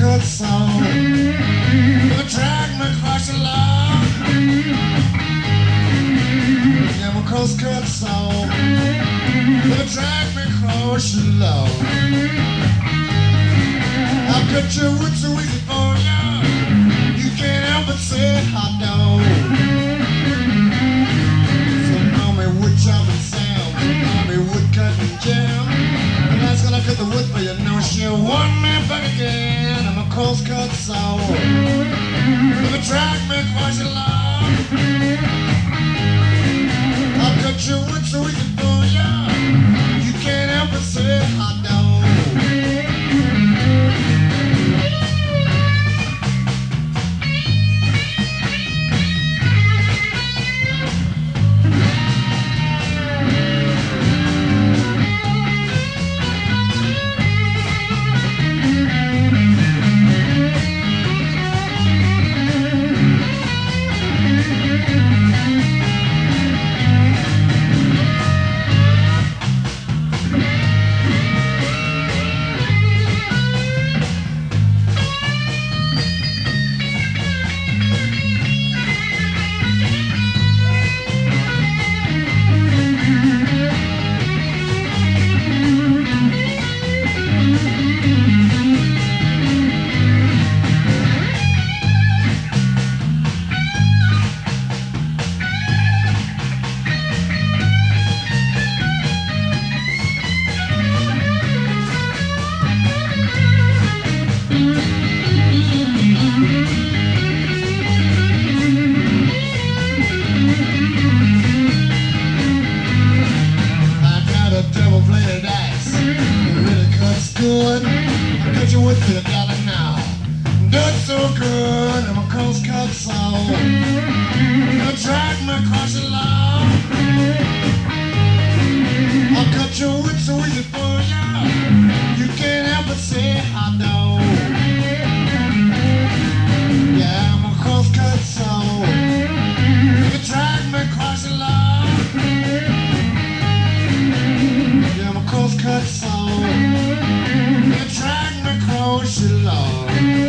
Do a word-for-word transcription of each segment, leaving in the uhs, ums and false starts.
cut song. Gonna drag me across the lawn. Yeah, I'm a cross cut song. Gonna drag me across the lawn. I'll cut your wood so easy for ya. You can't help but say hot dog. So call me wood chopping Sam. Call me wood cutting Jam. And that's gonna cut the wood for you. No, she'll want me back again. I'm a cross cut saw. Gonna drag me across the lawn. I'll cut your wood so easy for ya. You can't help but say hot dog. Wood for the dollar now. Doing so good, I'm a cross cut saw. Gonna drag me across the lawn. I'll cut your wood so easy for ya. You can't help but say hot dog. Yeah, I'm a cross cut saw. Gonna drag me across the lawn. Yeah, I'm a cross cut saw. Gonna drag me across the lawn.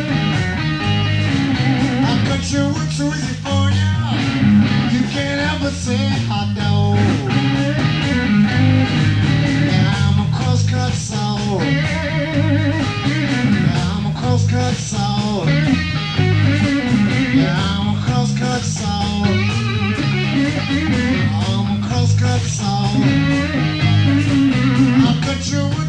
I'll cut your wood so easy for ya. You can't help but say hot dog. Yeah, I'm a cross cut saw. Yeah, I'm a cross cut saw. Yeah, I'm a cross cut saw. I'm a cross cut saw. I'll cut your wood